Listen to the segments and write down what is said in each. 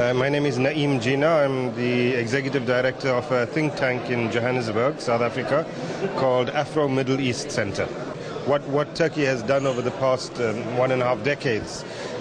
My name is Naeem Jina. I'm the executive director of a think tank in Johannesburg, South Africa, called Afro Middle East Center. What Turkey has done over the past 1.5 decades,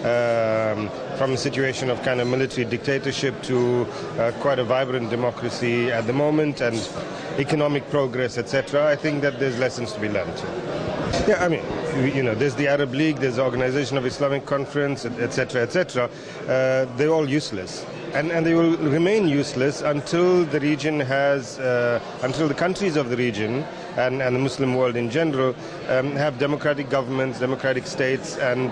from a situation of kind of military dictatorship to quite a vibrant democracy at the moment and economic progress, etc., I think that there's lessons to be learned. Yeah, I mean, there's the Arab League, there's the Organization of Islamic Conference, etc., etc. They're all useless. And they will remain useless until the region has, until the countries of the region and the Muslim world in general have democratic governments, democratic states, and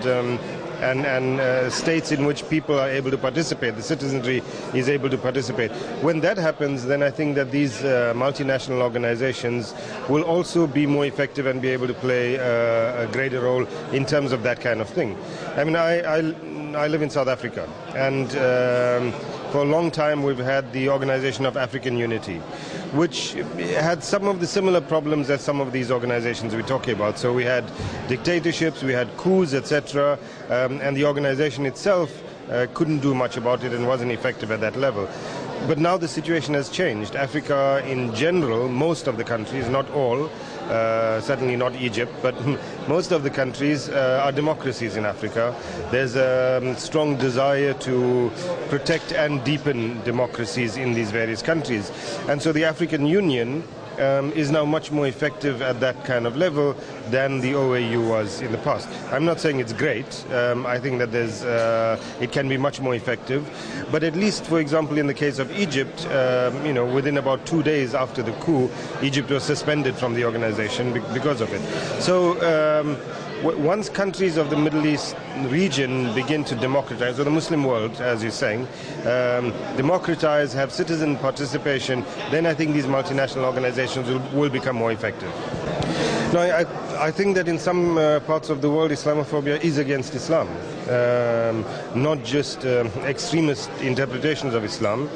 states in which people are able to participate, the citizenry is able to participate. When that happens, then I think that these multinational organizations will also be more effective and be able to play a greater role in terms of that kind of thing. I mean, I live in South Africa, and for a long time we've had the Organization of African Unity, which had some of the similar problems as some of these organizations we're talking about. So we had dictatorships, we had coups, etc., and the organization itself couldn't do much about it and wasn't effective at that level. But now the situation has changed. Africa in general, most of the countries, not all, certainly not Egypt, but most of the countries are democracies in Africa. There's a strong desire to protect and deepen democracies in these various countries. And so the African Union is now much more effective at that kind of level than the OAU was in the past. I'm not saying it's great. I think that it can be much more effective. But at least, for example, in the case of Egypt, within about 2 days after the coup, Egypt was suspended from the organization because of it. So once countries of the Middle East region begin to democratize, or the Muslim world, as you're saying, democratize, have citizen participation, then I think these multinational organizations will become more effective. No, I think that in some parts of the world, Islamophobia is against Islam, not just extremist interpretations of Islam,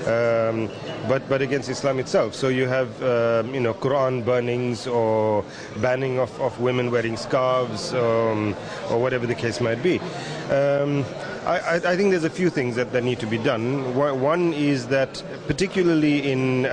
but against Islam itself. So you have, Quran burnings or banning of women wearing scarves, or whatever the case might be. I think there's a few things that need to be done. One is that particularly in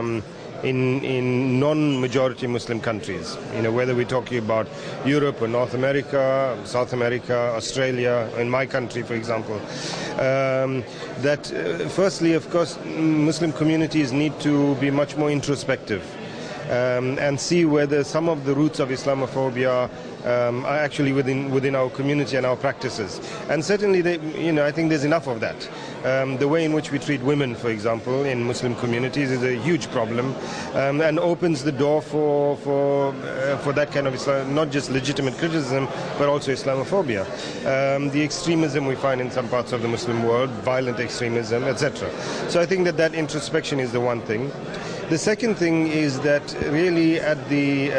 non-majority Muslim countries, whether we're talking about Europe or North America, South America, Australia, in my country, for example, that firstly, of course, Muslim communities need to be much more introspective and see whether some of the roots of Islamophobia are actually within our community and our practices. And certainly, I think there's enough of that. The way in which we treat women, for example, in Muslim communities is a huge problem, and opens the door for that kind of Islam, not just legitimate criticism, but also Islamophobia. The extremism we find in some parts of the Muslim world, violent extremism, etc. So I think that introspection is the one thing. The second thing is that really at the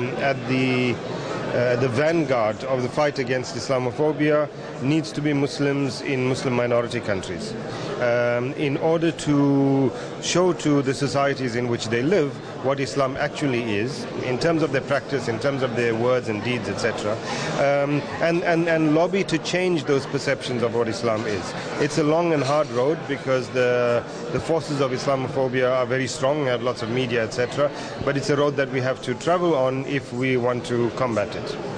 vanguard of the fight against Islamophobia needs to be Muslims in Muslim minority countries, in order to show to the societies in which they live what Islam actually is, in terms of their practice, in terms of their words and deeds, etc., and lobby to change those perceptions of what Islam is. It's a long and hard road because the forces of Islamophobia are very strong, have lots of media, etc., but it's a road that we have to travel on if we want to combat it.